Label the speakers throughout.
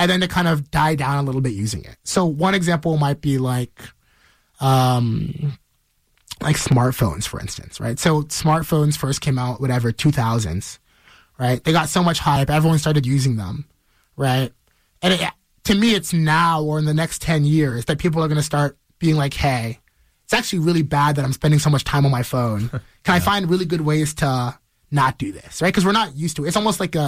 Speaker 1: and then to kind of die down a little bit using it. So one example might be like smartphones, for instance, right? So smartphones first came out, 2000s, right? They got so much hype. Everyone started using them, right? And to me, it's now or in the next 10 years that people are going to start being like, hey, it's actually really bad that I'm spending so much time on my phone. Can I find really good ways to not do this, right? Because we're not used to it. It's almost like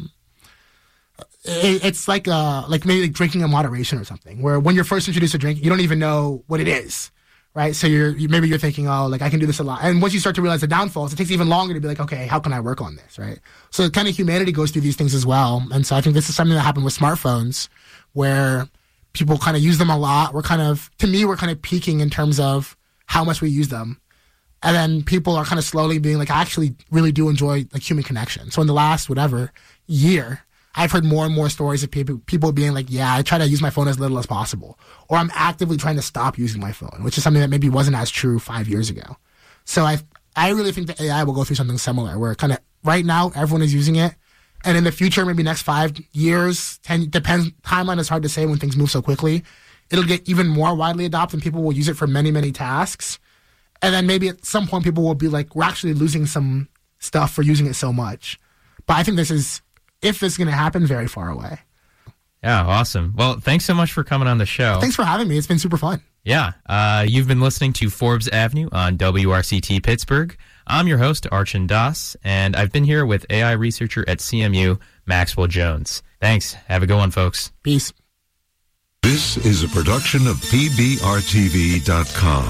Speaker 1: it's like maybe like drinking in moderation or something, where when you're first introduced to drink, you don't even know what it is, right? So maybe you're thinking, oh, like I can do this a lot. And once you start to realize the downfalls, it takes even longer to be like, okay, how can I work on this, right? So kind of humanity goes through these things as well. And so I think this is something that happened with smartphones, where people kind of use them a lot. We're kind of peaking in terms of how much we use them. And then people are kind of slowly being like, I actually really do enjoy like human connection. So in the last, year, I've heard more and more stories of people being like, yeah, I try to use my phone as little as possible. Or I'm actively trying to stop using my phone, which is something that maybe wasn't as true 5 years ago. So I really think that AI will go through something similar, where kind of right now everyone is using it. And in the future, maybe next 5 years, 10, depends, timeline is hard to say when things move so quickly. It'll get even more widely adopted and people will use it for many, many tasks. And then maybe at some point people will be like, we're actually losing some stuff for using it so much. But I think if this is going to happen, very far away.
Speaker 2: Yeah, awesome. Well, thanks so much for coming on the show.
Speaker 1: Thanks for having me. It's been super fun.
Speaker 2: Yeah. You've been listening to Forbes Avenue on WRCT Pittsburgh. I'm your host, Archon Das, and I've been here with AI researcher at CMU, Maxwell Jones. Thanks. Have a good one, folks.
Speaker 1: Peace.
Speaker 3: This is a production of PBRTV.com.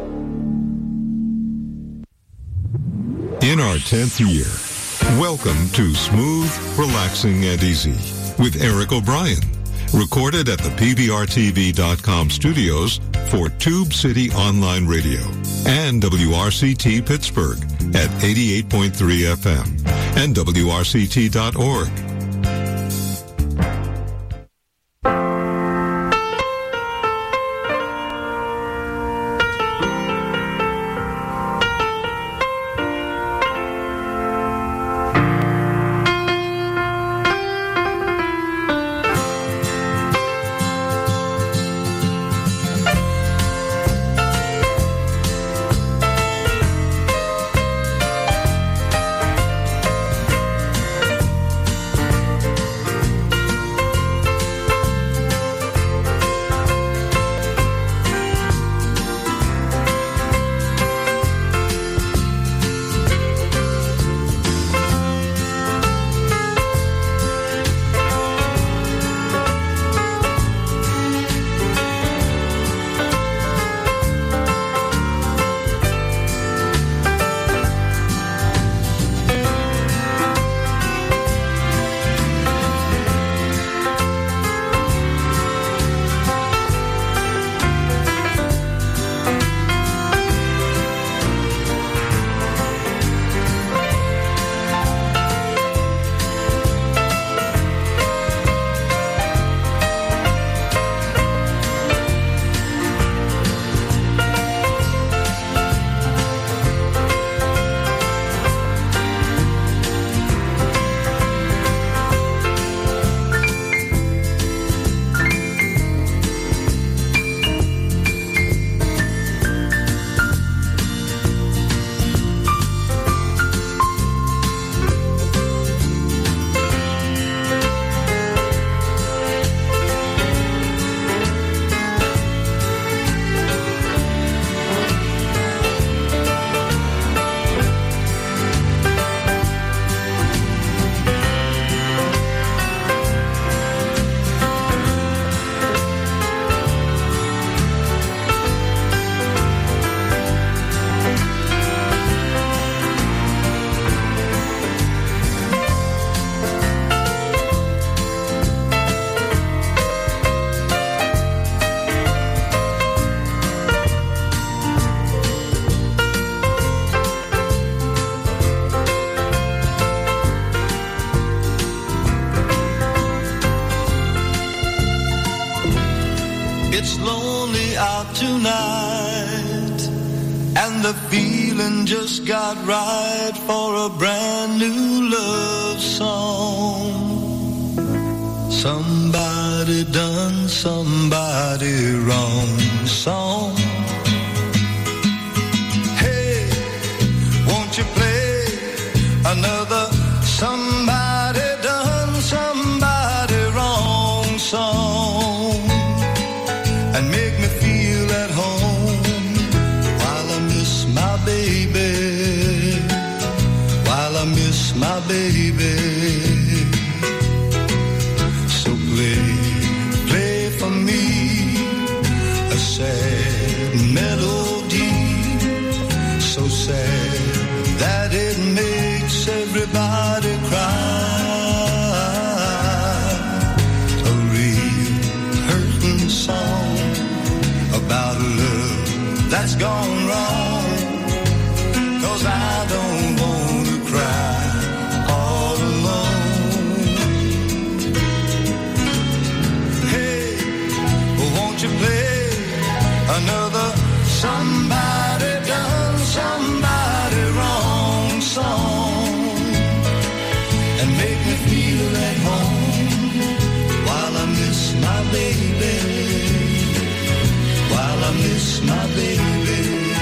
Speaker 3: In our 10th year, welcome to Smooth, Relaxing, and Easy with Eric O'Brien. Recorded at the PBRTV.com studios for Tube City Online Radio and WRCT Pittsburgh at 88.3 FM and WRCT.org.
Speaker 4: It's lonely out tonight, and the feeling just got right for a brand new love song. Somebody somebody done somebody wrong song. Hey, won't you play another somebody done somebody wrong song and make me feel at home while I miss my baby, while I miss my baby. So play for me a sad melody, so sad that it makes everybody cry. A real hurting song about a love that's gone wrong, 'cause I don't want to cry all alone. Hey, won't you play another somebody done somebody wrong song and make me feel at home while I miss my baby, while I miss my baby.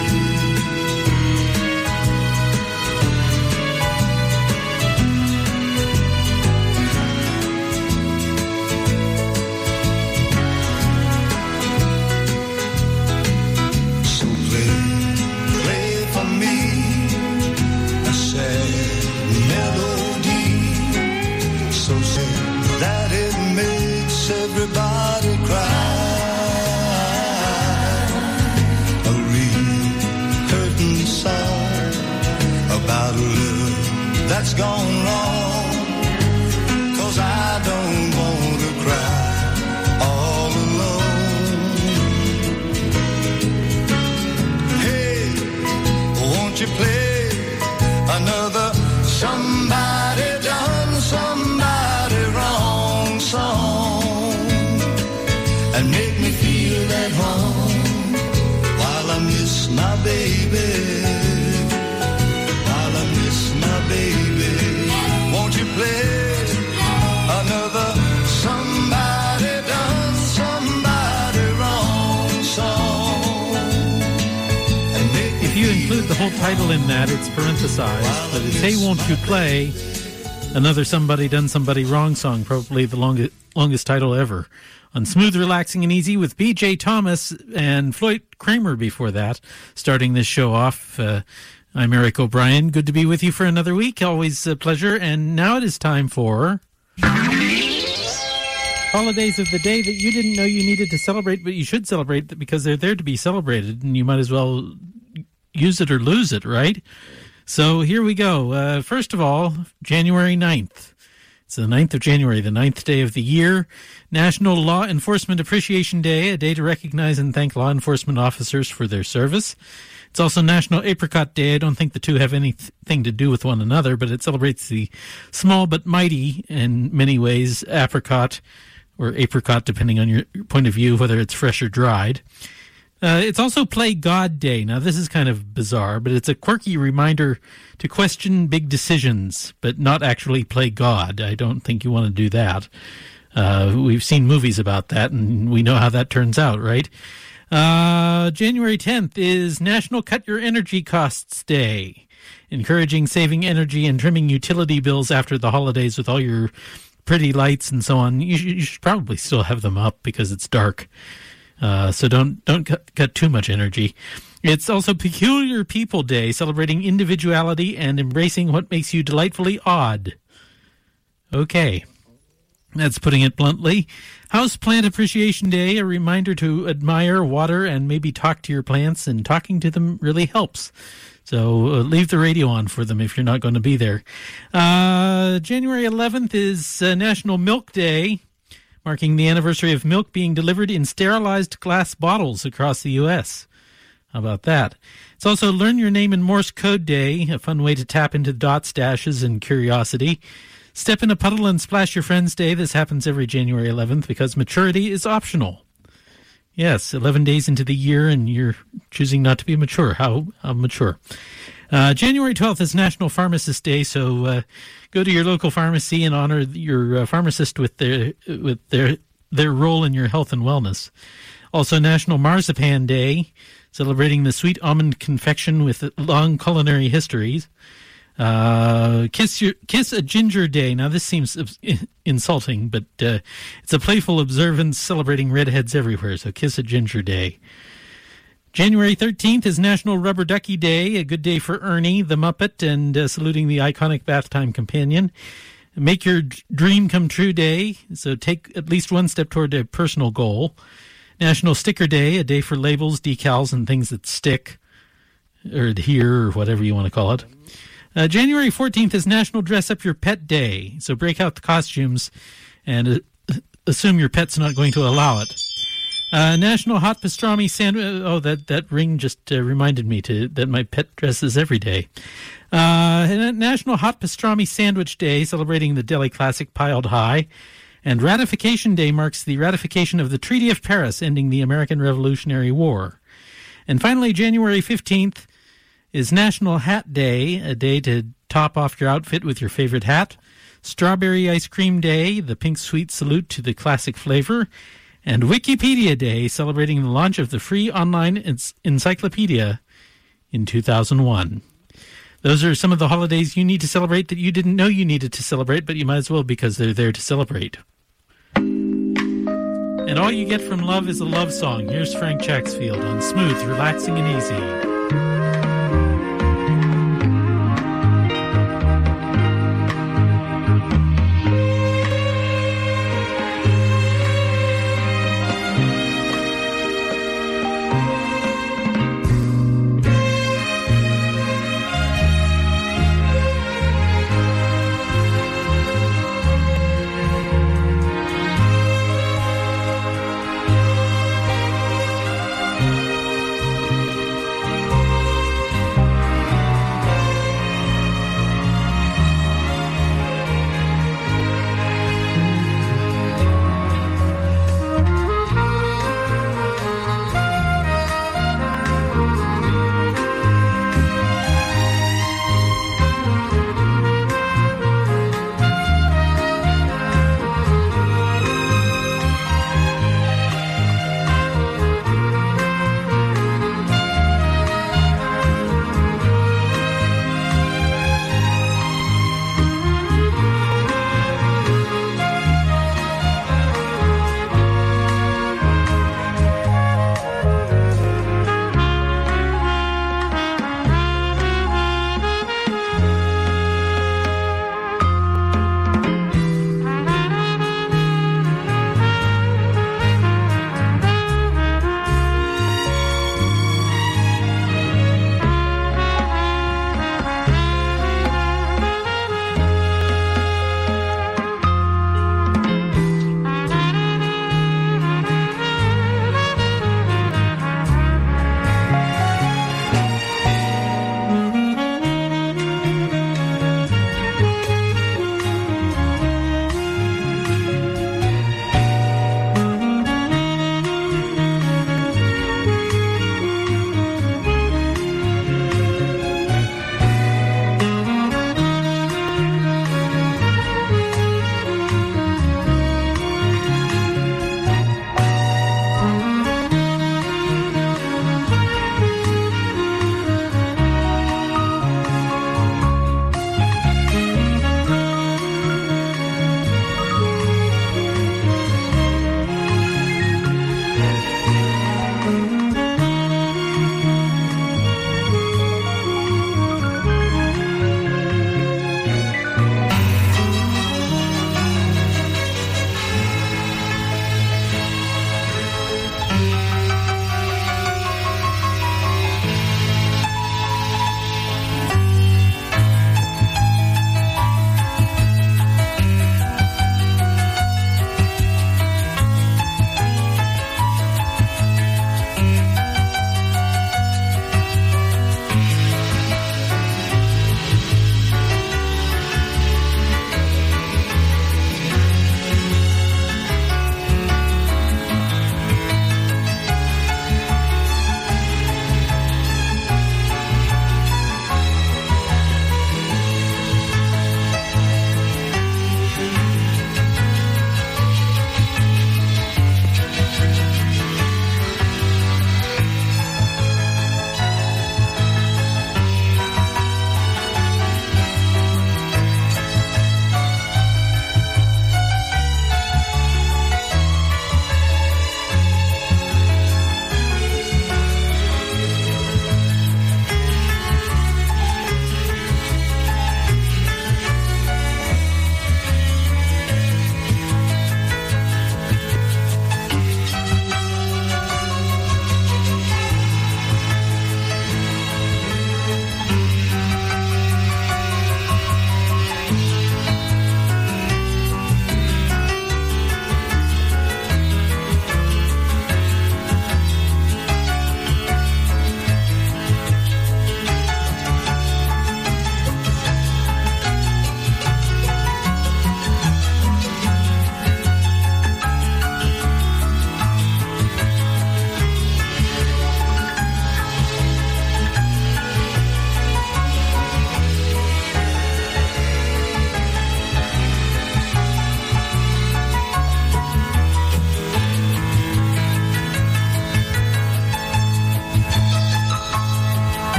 Speaker 4: So play for me a sad melody, so sad that it makes everybody cry. A real hurting song about a love that's gone wrong, 'cause I don't want to cry all alone. Hey, won't you play another somebody done somebody wrong song and make me feel at home while I miss my baby, while I miss my baby. Won't you play another somebody done somebody wrong song and make me
Speaker 5: If you include the whole title in that, it's parenthesized, but it's Hey, Won't You Play Another Somebody Done Somebody Wrong song, probably the longest title ever. On Smooth, Relaxing, and Easy with B.J. Thomas and Floyd Kramer before that, starting this show off. I'm Eric O'Brien. Good to be with you for another week. Always a pleasure. And now it is time for holidays of the day that you didn't know you needed to celebrate, but you should celebrate because they're there to be celebrated, and you might as well use it or lose it, right? So here we go. First of all, January 9th. It's the 9th of January, the 9th day of the year. National Law Enforcement Appreciation Day, a day to recognize and thank law enforcement officers for their service. It's also National Apricot Day. I don't think the two have anything to do with one another, but it celebrates the small but mighty, in many ways, apricot, or apricot, depending on your point of view, whether it's fresh or dried. It's also Play God Day. Now, this is kind of bizarre, but it's a quirky reminder to question big decisions, but not actually play God. I don't think you want to do that. We've seen movies about that, and we know how that turns out, right? January 10th is National Cut Your Energy Costs Day, encouraging saving energy and trimming utility bills after the holidays with all your pretty lights and so on. You should probably still have them up because it's dark. So don't cut too much energy. It's also Peculiar People Day, celebrating individuality and embracing what makes you delightfully odd. Okay, that's putting it bluntly. House Plant Appreciation Day, a reminder to admire, water, and maybe talk to your plants, and talking to them really helps. So leave the radio on for them if you're not going to be there. January 11th is National Milk Day, marking the anniversary of milk being delivered in sterilized glass bottles across the U.S. How about that? It's also Learn Your Name in Morse Code Day, a fun way to tap into dot stashes and curiosity. Step in a puddle and splash your friends day. This happens every January 11th because maturity is optional. Yes, 11 days into the year and you're choosing not to be mature. How mature? January 12th is National Pharmacist Day, so go to your local pharmacy and honor your pharmacist with their their role in your health and wellness. Also, National Marzipan Day, celebrating the sweet almond confection with long culinary histories. Kiss a Ginger Day. Now, this seems insulting, but it's a playful observance celebrating redheads everywhere, so Kiss a Ginger Day. January 13th is National Rubber Ducky Day, a good day for Ernie, the Muppet, and saluting the iconic bath time companion. Make Your Dream Come True Day, so take at least one step toward a personal goal. National Sticker Day, a day for labels, decals, and things that stick, or adhere, or whatever you want to call it. January 14th is National Dress Up Your Pet Day, so break out the costumes and assume your pet's not going to allow it. National Hot Pastrami Sandwich. Oh, that ring just reminded me that my pet dresses every day. National Hot Pastrami Sandwich Day, celebrating the deli classic piled high. And Ratification Day marks the ratification of the Treaty of Paris, ending the American Revolutionary War. And finally, January 15th is National Hat Day, a day to top off your outfit with your favorite hat. Strawberry Ice Cream Day, the pink sweet salute to the classic flavor. And Wikipedia Day, celebrating the launch of the free online encyclopedia in 2001. Those are some of the holidays you need to celebrate that you didn't know you needed to celebrate, but you might as well because they're there to celebrate. And all you get from love is a love song. Here's Frank Chaxfield on Smooth, Relaxing, and Easy.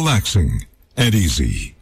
Speaker 3: relaxing, and easy.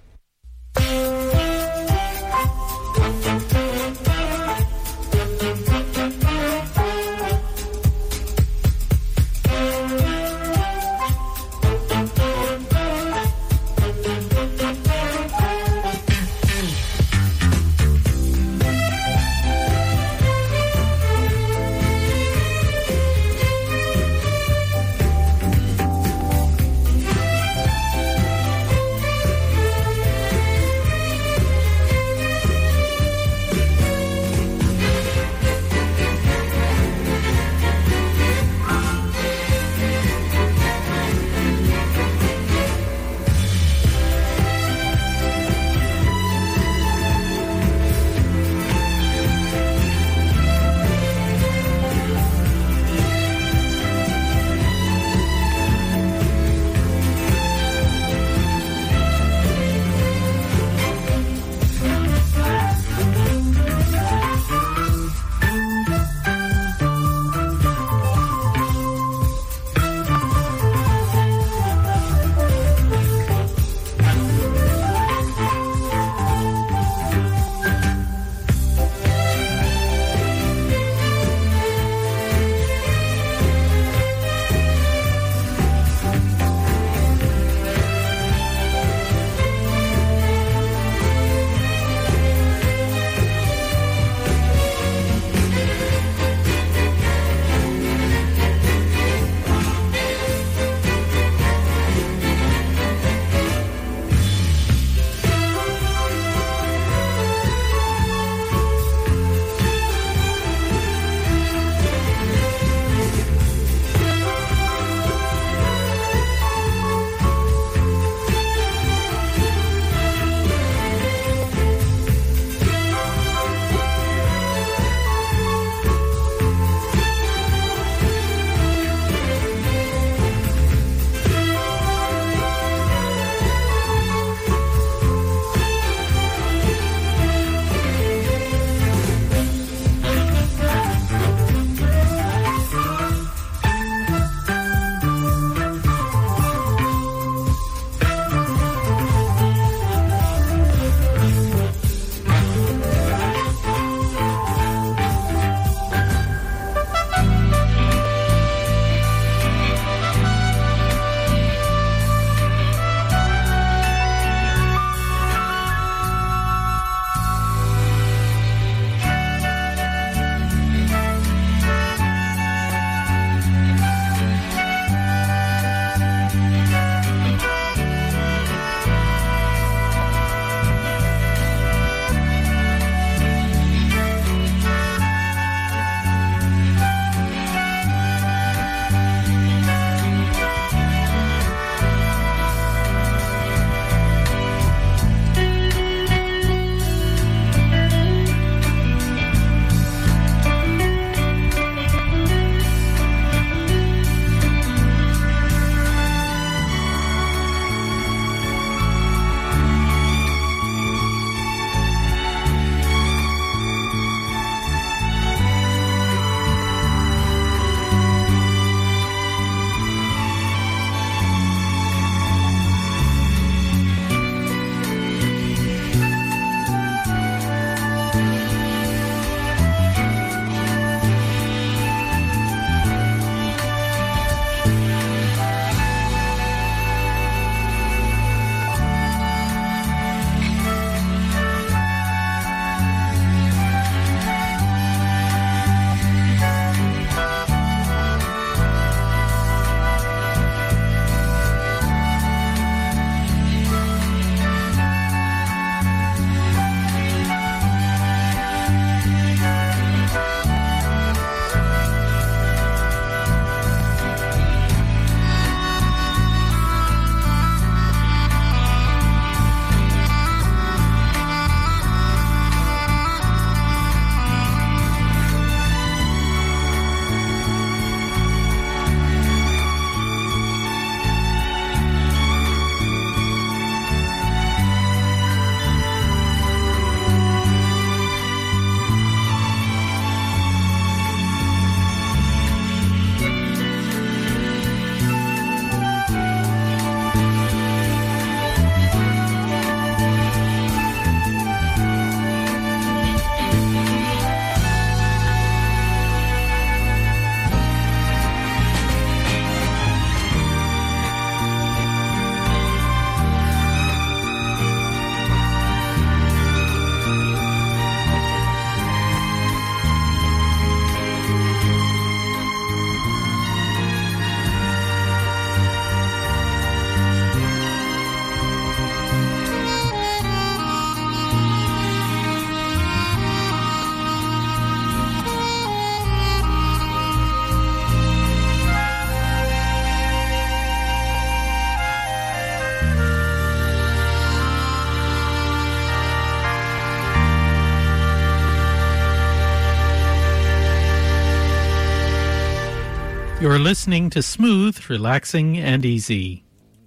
Speaker 5: You're listening to Smooth, Relaxing, and Easy.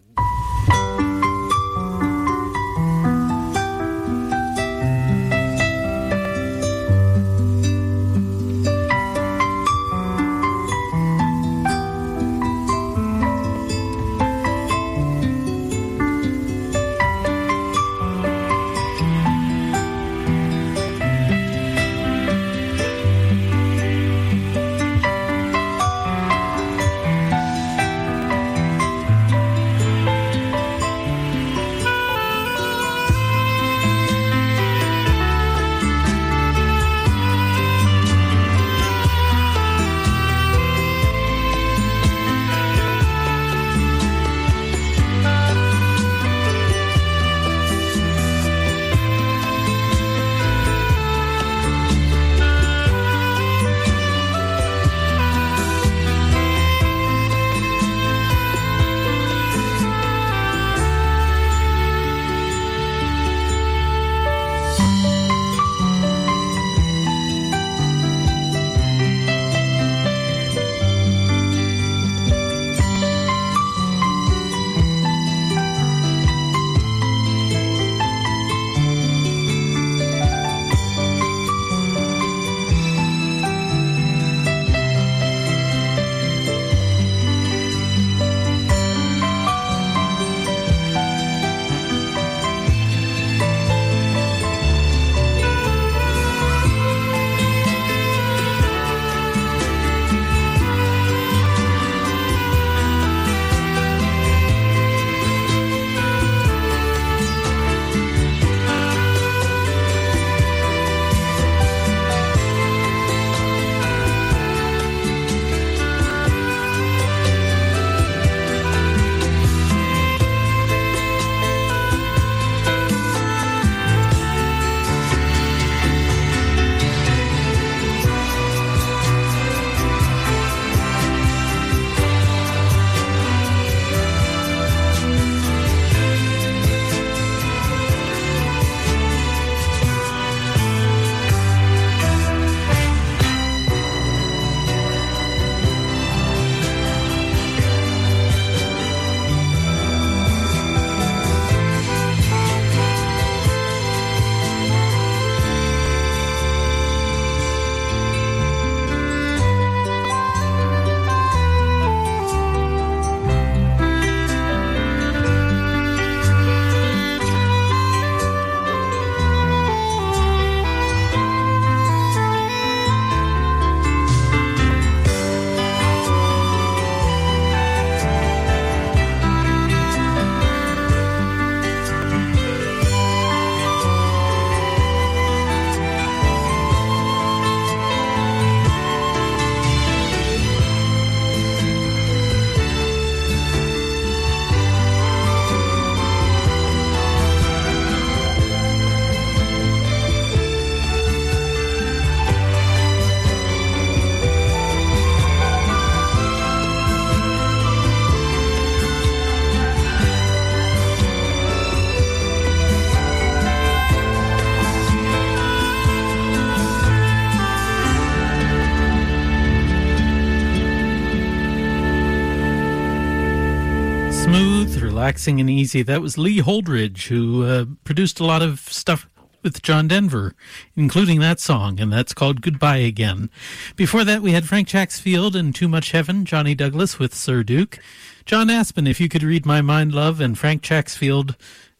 Speaker 5: Smooth, relaxing, and easy. That was Lee Holdridge, who produced a lot of stuff with John Denver, including that song, and that's called Goodbye Again. Before that, we had Frank Chacksfield and Too Much Heaven, Johnny Douglas with Sir Duke, John Aspen, If You Could Read My Mind, Love, and Frank Chacksfield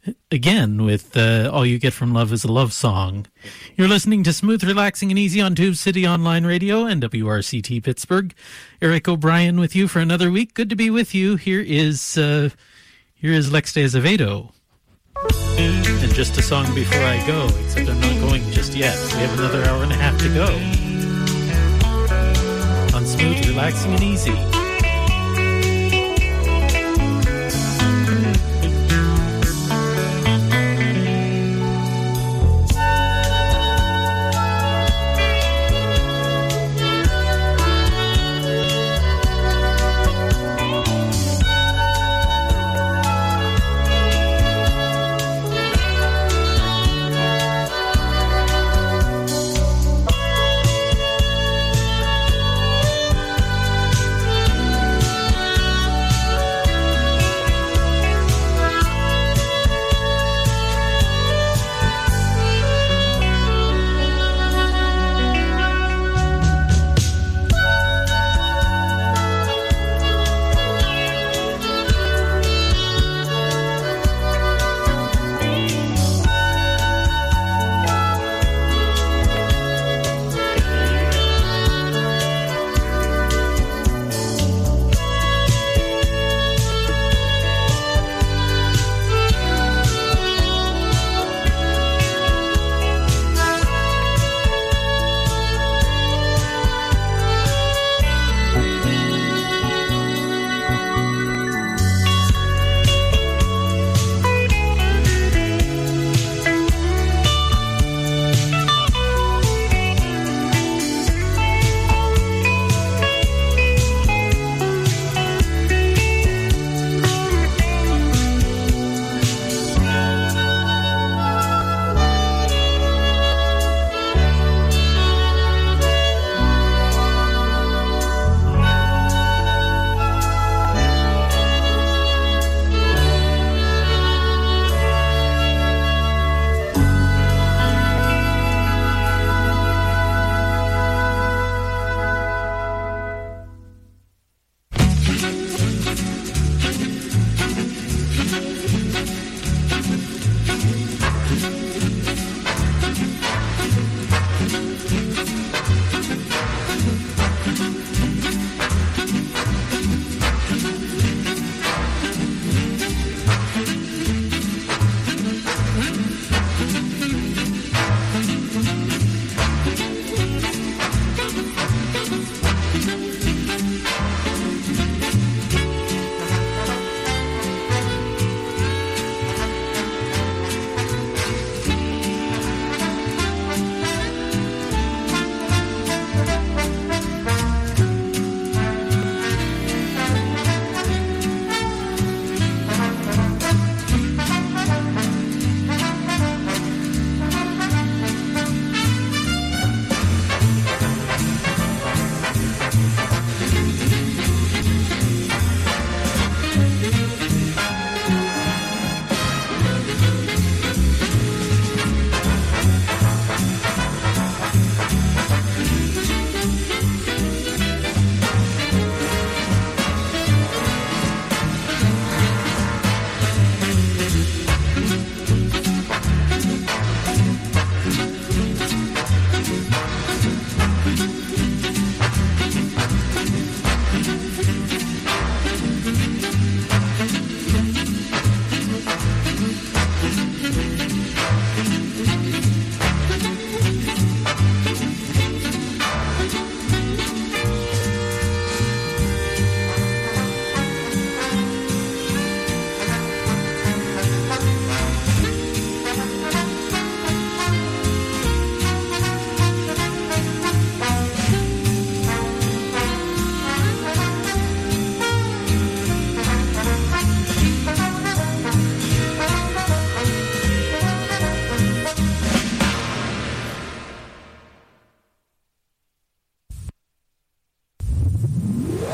Speaker 5: again with All You Get From Love Is a Love Song. You're listening to Smooth, Relaxing, and Easy on Tube City Online Radio and WRCT Pittsburgh. Eric O'Brien with you for another week. Good to be with you. Here is Lex de Azevedo. And just a song before I go, except I'm not going just yet. We have another hour and a half to go on Smooth, Relaxing, and Easy.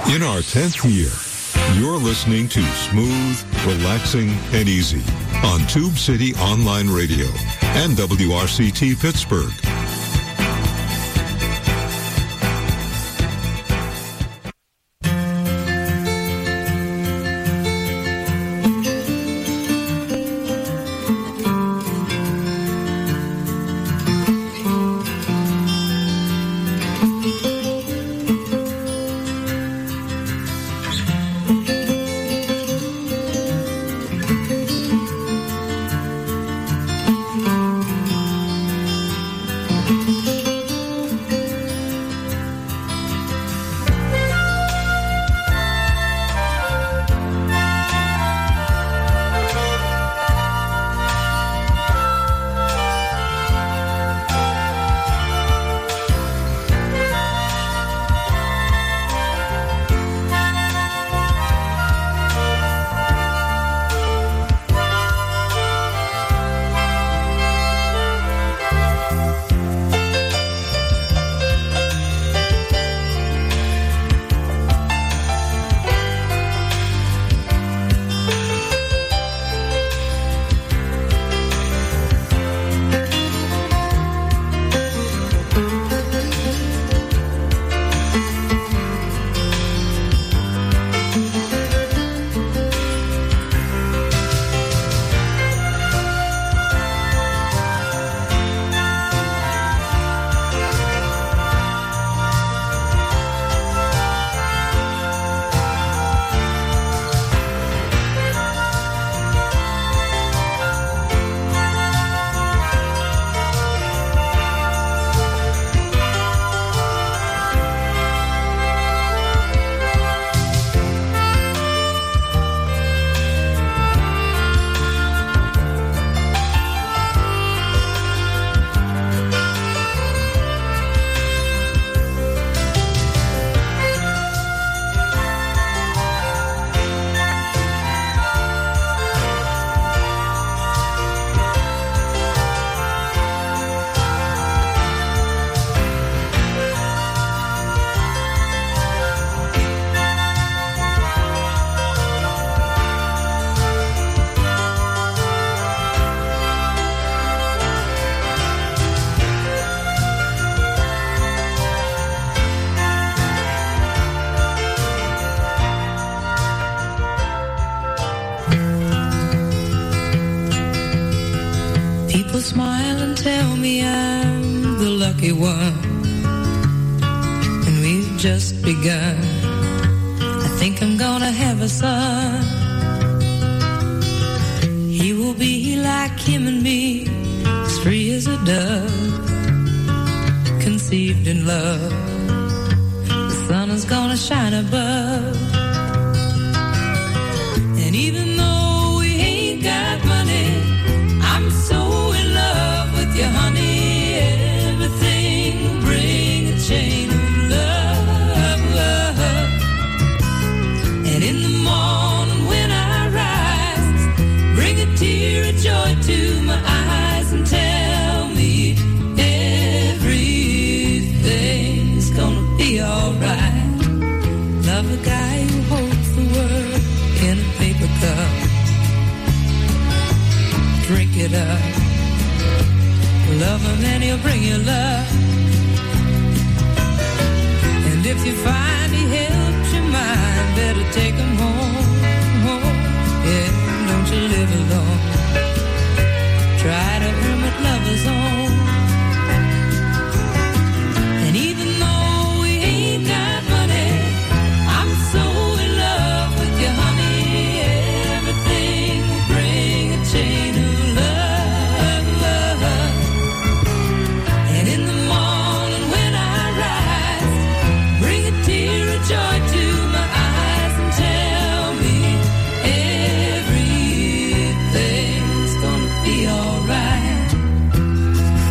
Speaker 3: In our 10th year, you're listening to Smooth, Relaxing, and Easy on Tube City Online Radio and WRCT Pittsburgh.
Speaker 6: People smile and tell me I'm the lucky one, and we've just begun. I think I'm gonna have a son. He will be like him and me, as free as a dove, conceived in love. The sun is gonna shine above, and even though we ain't got money, I'm so in love with you, honey. Everything will bring a chain of love, love. And in the morning when I rise, bring a tear of joy to my eyes and tell me everything's gonna be alright. Love a guy who holds the world in a paper cup. Drink it up. Love him and he'll bring you love. And if you find he helps your mind, better take him home, home. Yeah, don't you live alone. Try to earn what lovers own. And even though we ain't got money, I'm so in love with you, honey. Everything will bring a chain of love, love. And in the morning when I rise, bring a tear of joy to my eyes and tell me everything's gonna be alright.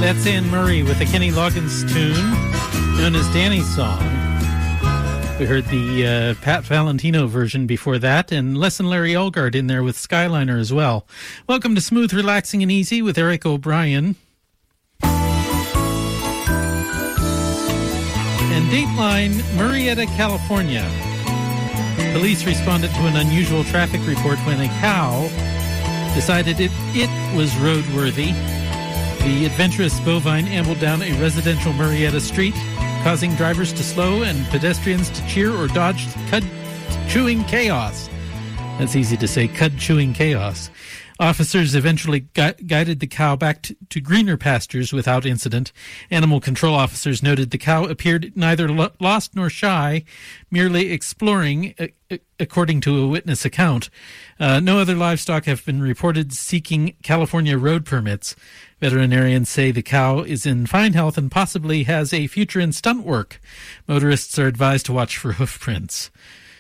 Speaker 5: That's Anne Murray with a Kenny Loggins tune known as Danny's Song. We heard the Pat Valentino version before that, and Les and Larry Elgart in there with Skyliner as well. Welcome to Smooth, Relaxing, and Easy with Eric O'Brien. And Dateline, Murrieta, California. Police responded to an unusual traffic report when a cow decided it was roadworthy. The adventurous bovine ambled down a residential Murrieta street, causing drivers to slow and pedestrians to cheer or dodge cud-chewing chaos. That's easy to say, cud-chewing chaos. Officers eventually guided the cow back to greener pastures without incident. Animal control officers noted the cow appeared neither lost nor shy, merely exploring, according to a witness account. No other livestock have been reported seeking California road permits. Veterinarians say the cow is in fine health and possibly has a future in stunt work. Motorists are advised to watch for hoof prints.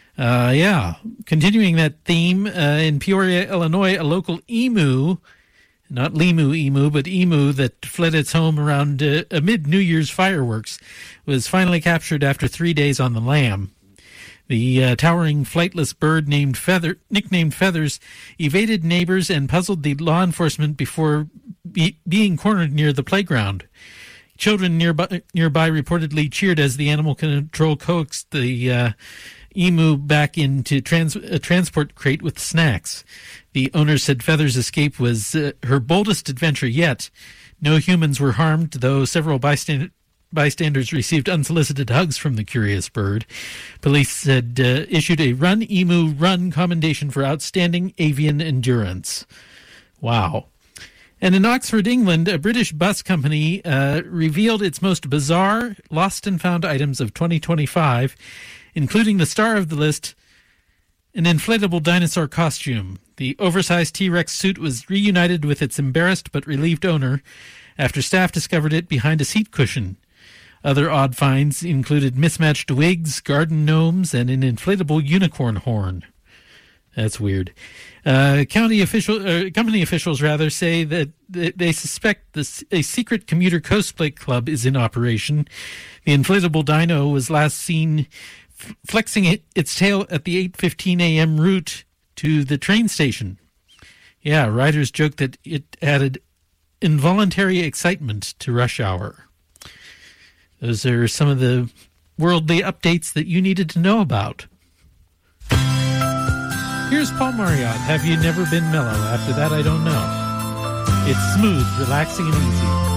Speaker 5: Continuing that theme, in Peoria, Illinois, a local emu, not lemur emu, but emu that fled its home around amid New Year's fireworks, was finally captured after 3 days on the lam. The towering flightless bird nicknamed Feathers evaded neighbors and puzzled the law enforcement before being cornered near the playground. Children nearby reportedly cheered as the animal control coaxed the emu back into a transport crate with snacks. The owner said Feathers' escape was her boldest adventure yet. No humans were harmed, though several bystanders received unsolicited hugs from the curious bird. Police said issued a Run Emu Run commendation for outstanding avian endurance. Wow. And in Oxford, England, a British bus company revealed its most bizarre lost and found items of 2025, including the star of the list, an inflatable dinosaur costume. The oversized T-Rex suit was reunited with its embarrassed but relieved owner after staff discovered it behind a seat cushion. Other odd finds included mismatched wigs, garden gnomes, and an inflatable unicorn horn. That's weird. Company officials say that they suspect a secret commuter cosplay club is in operation. The inflatable dino was last seen flexing its tail at the 8:15 a.m. route to the train station. Yeah, riders joked that it added involuntary excitement to rush hour. Those are some of the worldly updates that you needed to know about. Here's Paul Marriott. Have you never been mellow? After that, I don't know. It's smooth, relaxing, and easy.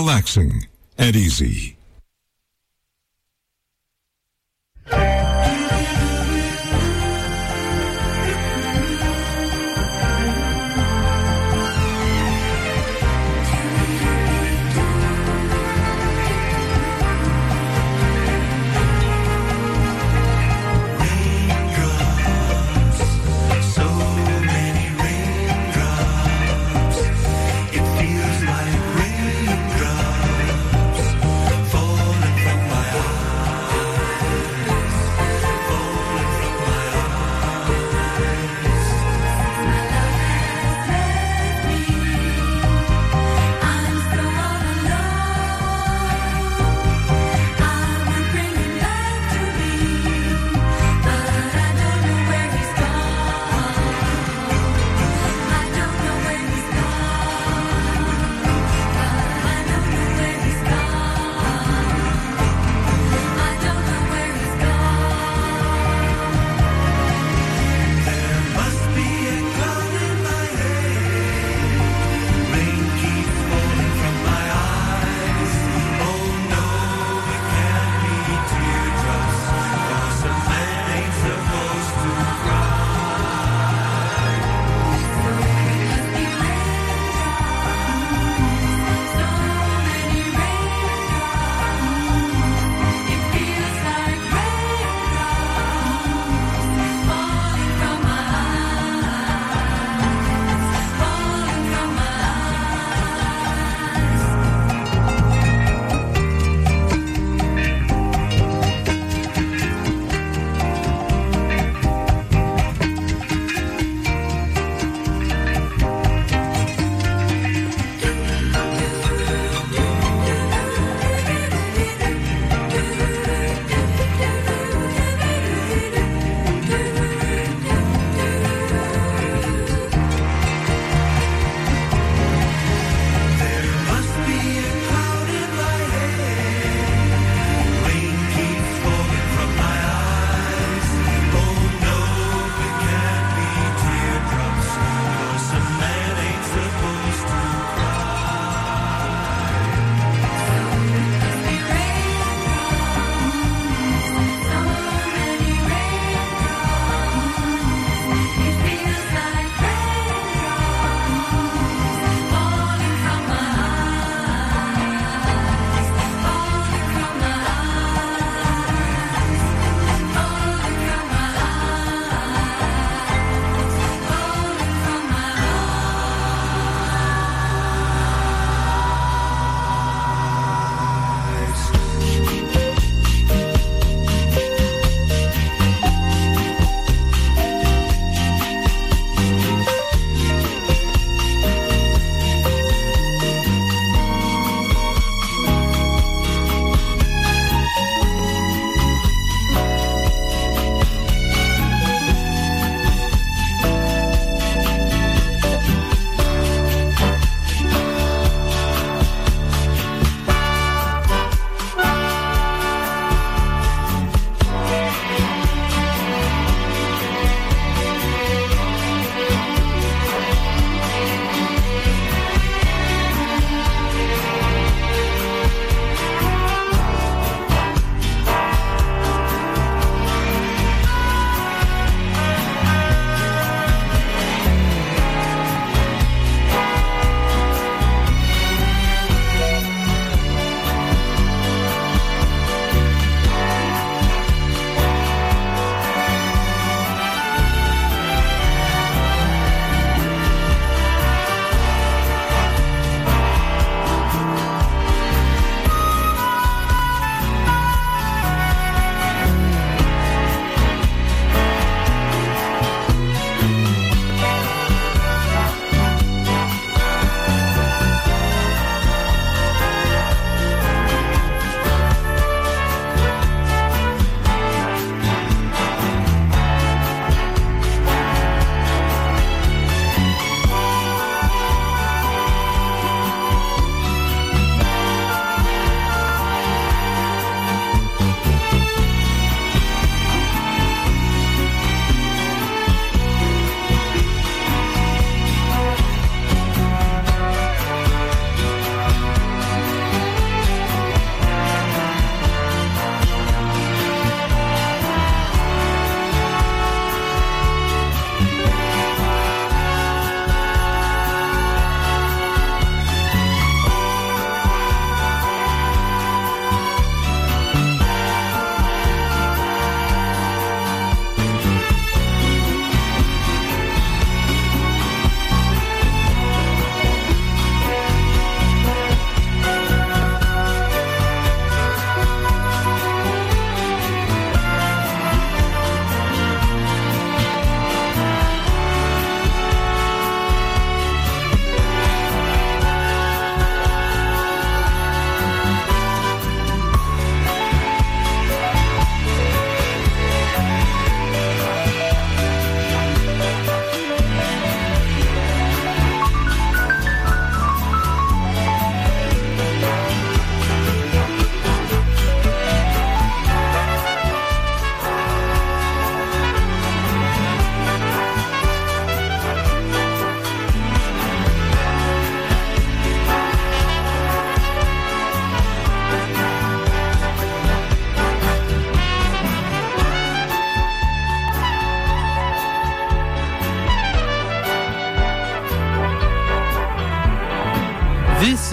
Speaker 3: relaxing, and easy.
Speaker 4: It feels like raindrops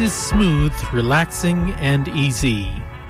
Speaker 5: is Smooth, Relaxing, and Easy.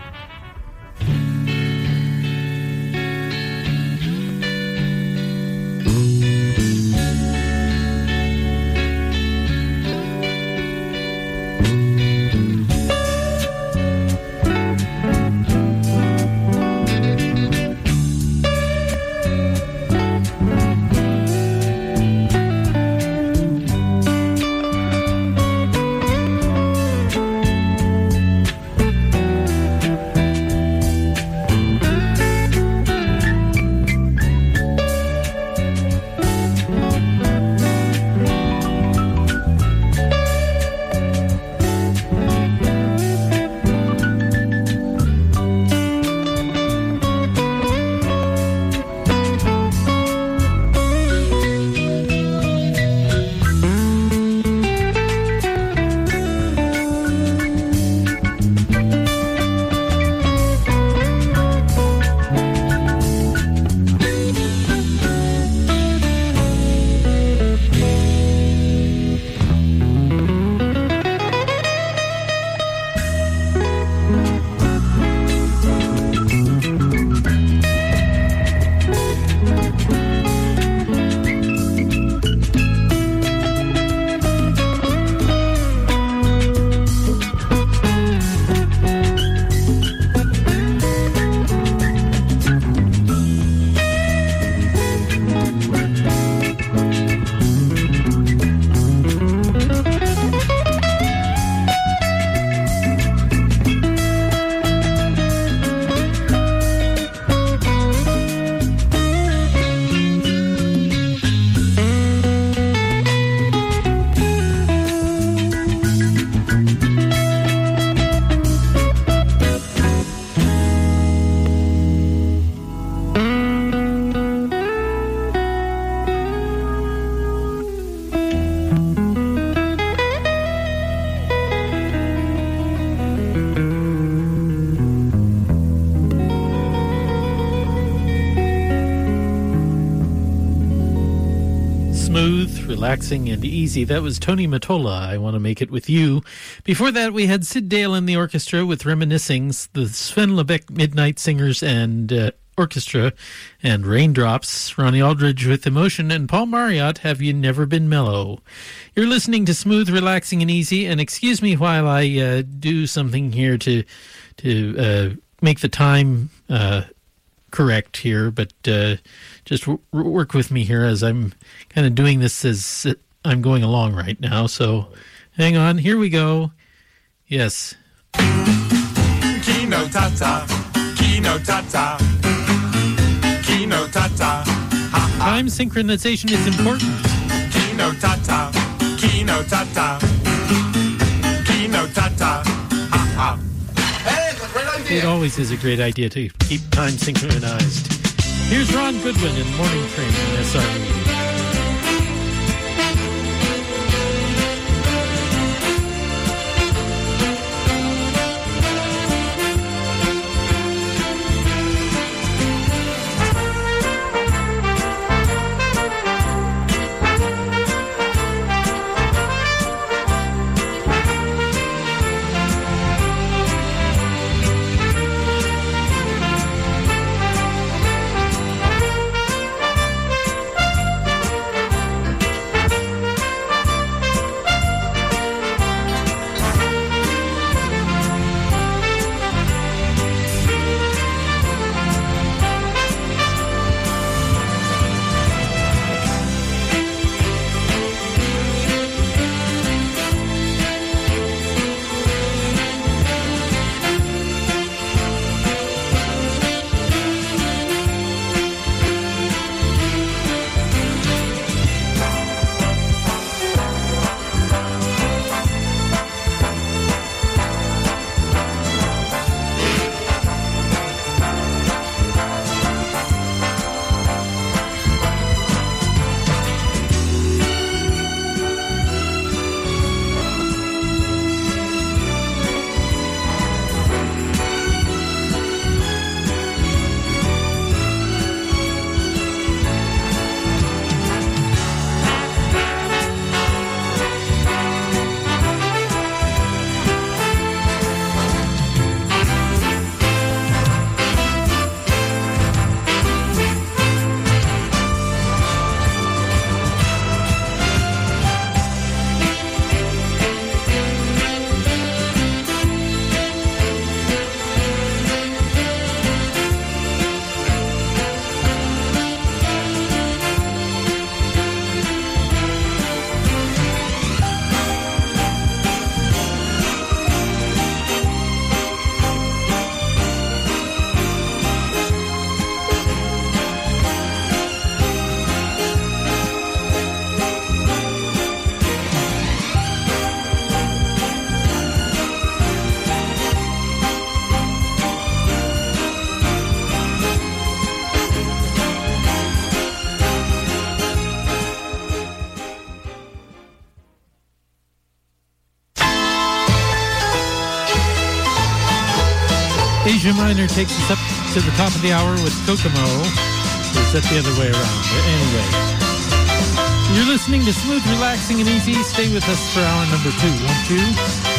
Speaker 5: Relaxing and Easy. That was Tony Mottola, I Want to Make It With You. Before that, we had Sid Dale and the orchestra with Reminiscings, the Sven Lebeck Midnight Singers and Orchestra, and Raindrops, Ronnie Aldridge with Emotion, and Paul Marriott, Have You Never Been Mellow. You're listening to Smooth, Relaxing, and Easy, and excuse me while I do something here to make the time correct here, but just work with me here as I'm kind of doing this as I'm going along right now. So hang on, here we go. Yes.
Speaker 7: Kino tata, kino tata, kino tata.
Speaker 5: Time synchronization is important.
Speaker 7: Kino tata, kino tata, kino tata. Hey, it's a great idea.
Speaker 5: It always is a great idea to keep time synchronized. Here's Ron Goodwin in Morning Train on SRE. Asia Minor takes us up to the top of the hour with Kokomo. Or is that the other way around? Anyway. You're listening to Smooth, Relaxing, and Easy. Stay with us for hour number 2. 1, 2.